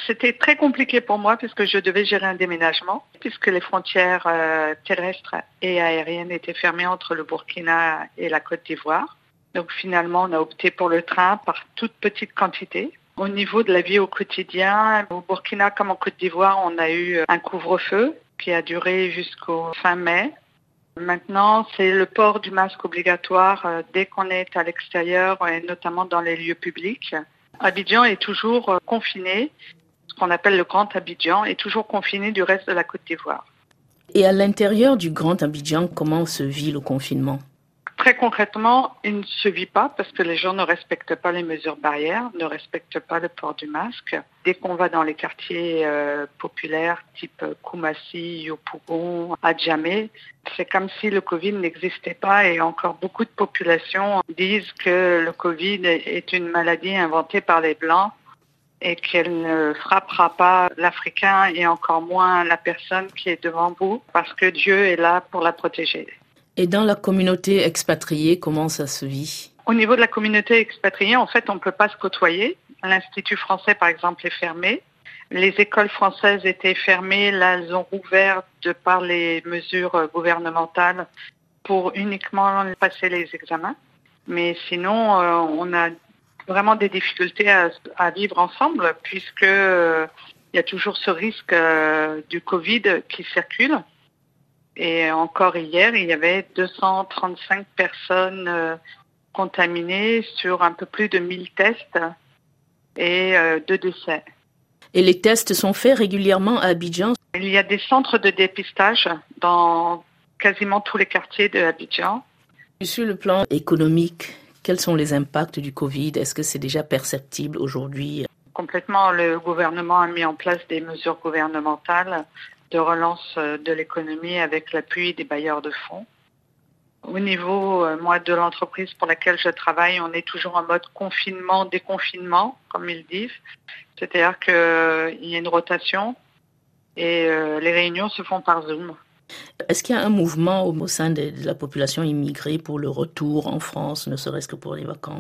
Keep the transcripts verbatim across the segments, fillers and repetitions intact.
C'était très compliqué pour moi puisque je devais gérer un déménagement, puisque les frontières euh, terrestres et aériennes étaient fermées entre le Burkina et la Côte d'Ivoire. Donc finalement, on a opté pour le train par toute petite quantité. Au niveau de la vie au quotidien, au Burkina comme en Côte d'Ivoire, on a eu un couvre-feu qui a duré jusqu'au fin mai. Maintenant, c'est le port du masque obligatoire euh, dès qu'on est à l'extérieur et notamment dans les lieux publics. Abidjan est toujours euh, confiné, ce qu'on appelle le Grand Abidjan, est toujours confiné du reste de la Côte d'Ivoire. Et à l'intérieur du Grand Abidjan, comment se vit le confinement ? Très concrètement, il ne se vit pas parce que les gens ne respectent pas les mesures barrières, ne respectent pas le port du masque. Dès qu'on va dans les quartiers euh, populaires type Koumassi, Yopougon, Adjamé, c'est comme si le Covid n'existait pas et encore beaucoup de populations disent que le Covid est une maladie inventée par les Blancs et qu'elle ne frappera pas l'Africain et encore moins la personne qui est devant vous parce que Dieu est là pour la protéger. Et dans la communauté expatriée, comment ça se vit ? Au niveau de la communauté expatriée, en fait, on ne peut pas se côtoyer. L'Institut français, par exemple, est fermé. Les écoles françaises étaient fermées. Là, elles ont rouvert de par les mesures gouvernementales pour uniquement passer les examens. Mais sinon, euh, on a vraiment des difficultés à, à vivre ensemble puisque euh, il y a toujours ce risque euh, du Covid qui circule. Et encore hier, il y avait deux cent trente-cinq personnes euh, contaminées sur un peu plus de mille tests et euh, deux décès. Et les tests sont faits régulièrement à Abidjan ? Il y a des centres de dépistage dans quasiment tous les quartiers de Abidjan. Sur le plan économique, quels sont les impacts du Covid ? Est-ce que c'est déjà perceptible aujourd'hui ? Complètement, le gouvernement a mis en place des mesures gouvernementales de relance de l'économie avec l'appui des bailleurs de fonds. Au niveau, euh, moi, de l'entreprise pour laquelle je travaille, on est toujours en mode confinement, déconfinement, comme ils disent. C'est-à-dire qu'il euh, y a une rotation et euh, les réunions se font par Zoom. Est-ce qu'il y a un mouvement au sein de, de la population immigrée pour le retour en France, ne serait-ce que pour les vacances ?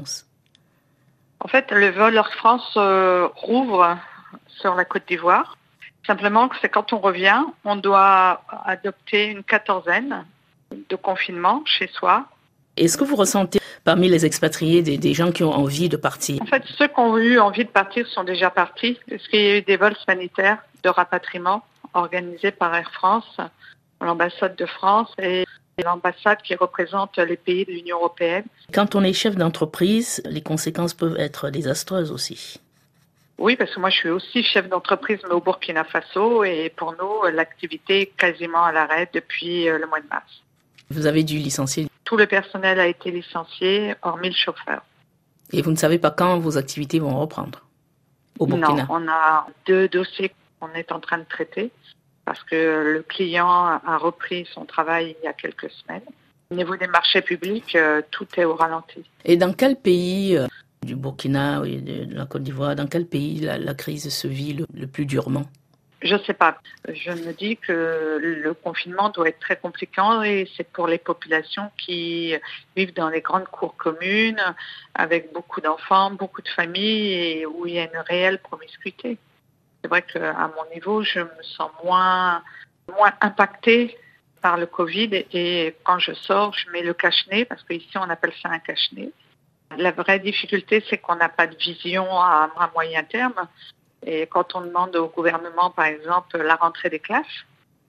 En fait, le vol Air France euh, rouvre sur la Côte d'Ivoire. Simplement que c'est quand on revient, on doit adopter une quatorzaine de confinement chez soi. Est-ce que vous ressentez parmi les expatriés des, des gens qui ont envie de partir ? En fait, ceux qui ont eu envie de partir sont déjà partis, parce qu'il y a eu des vols sanitaires de rapatriement organisés par Air France, l'ambassade de France et l'ambassade qui représente les pays de l'Union européenne. Quand on est chef d'entreprise, les conséquences peuvent être désastreuses aussi. Oui, parce que moi je suis aussi chef d'entreprise mais au Burkina Faso et pour nous l'activité est quasiment à l'arrêt depuis le mois de mars. Vous avez dû licencier ? Tout le personnel a été licencié, hormis le chauffeur. Et vous ne savez pas quand vos activités vont reprendre au Burkina ? Non, on a deux dossiers qu'on est en train de traiter parce que le client a repris son travail il y a quelques semaines. Au niveau des marchés publics, tout est au ralenti. Et dans quel pays du Burkina et de la Côte d'Ivoire, dans quel pays la, la crise se vit le, le plus durement ? Je ne sais pas. Je me dis que le confinement doit être très compliqué et c'est pour les populations qui vivent dans les grandes cours communes avec beaucoup d'enfants, beaucoup de familles et où il y a une réelle promiscuité. C'est vrai qu'à mon niveau, je me sens moins, moins impactée par le Covid et quand je sors, je mets le cache-nez parce qu'ici on appelle ça un cache-nez. La vraie difficulté, c'est qu'on n'a pas de vision à, à moyen terme. Et quand on demande au gouvernement, par exemple, la rentrée des classes,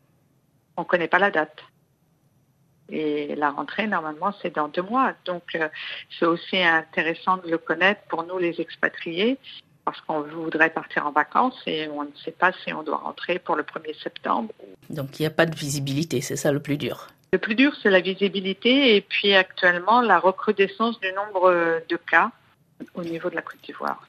on ne connaît pas la date. Et la rentrée, normalement, c'est dans deux mois. Donc, euh, c'est aussi intéressant de le connaître pour nous, les expatriés, parce qu'on voudrait partir en vacances et on ne sait pas si on doit rentrer pour le premier septembre. Donc, il n'y a pas de visibilité, c'est ça le plus dur. Le plus dur, c'est la visibilité et puis actuellement, la recrudescence du nombre de cas au niveau de la Côte d'Ivoire.